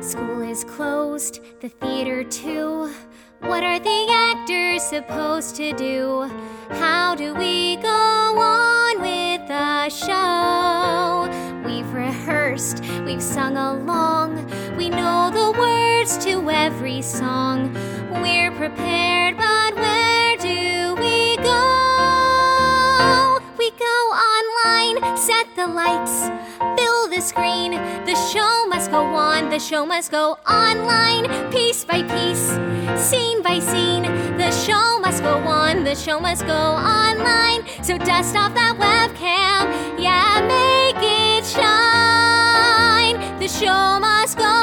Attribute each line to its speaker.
Speaker 1: School is closed, the theater too. What are the actors supposed to do? How do we go on with the show? We've rehearsed, we've sung along. We know the words to every song. We're prepared, but where do we go? We go online, set the lights, fill the screen. The show must go on, the show must go online. Piece by piece, scene by scene. The show must go on, the show must go online. So dust off that webcam, yeah, make it shine. The show must go